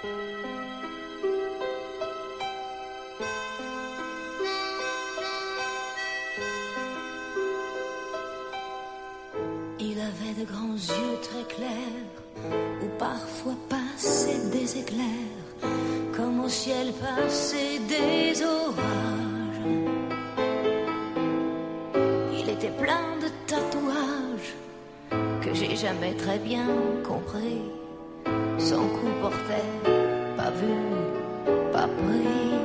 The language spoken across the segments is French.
Il avait de grands yeux très clairs, où parfois passaient des éclairs, comme au ciel passaient des orages. Il était plein de tatouages que j'ai jamais très bien compris. Son cou portait pas vu, pas pris.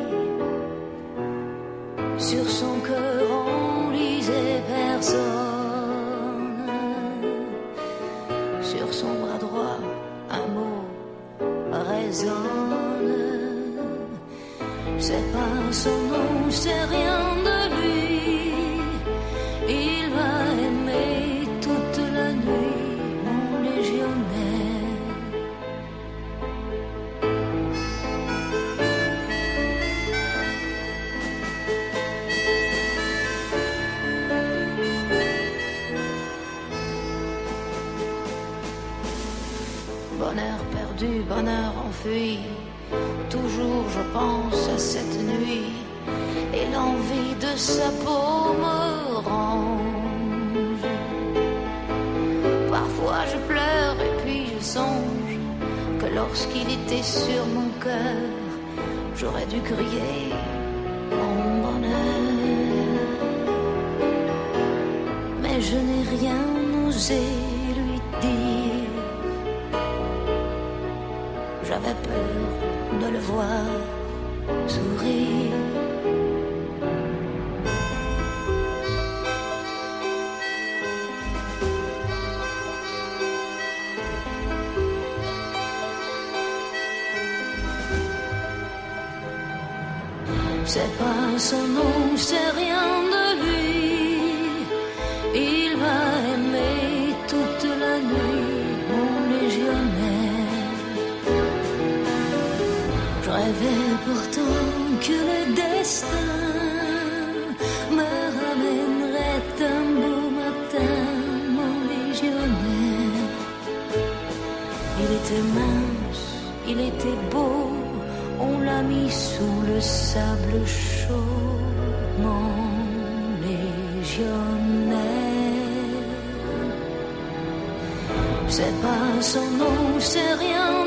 Sur son cœur on lisait personne. Sur son bras droit un mot résonne. C'est pas son nom, c'est rien de lui. Il m'a aimé toute la nuit, mon légionnaire. Bonheur perdu, bonheur enfui, toujours je pense à cette nuit, et l'envie de sa peau me ronge. Parfois je pleure et puis je songe que lorsqu'il était sur mon cœur, j'aurais dû crier mon bonheur. Mais je n'ai rien osé lui dire. J'avais peur de le voir sourire. C'est pas son nom, c'est rien de lui. Il m'a aimé toute la nuit, mon légionnaire. Je rêvais pourtant que le destin me ramènerait un beau matin, mon légionnaire. Il était mince, il était beau, on l'a mis sous le sable chaud, mon légionnaire. C'est pas son nom, c'est rien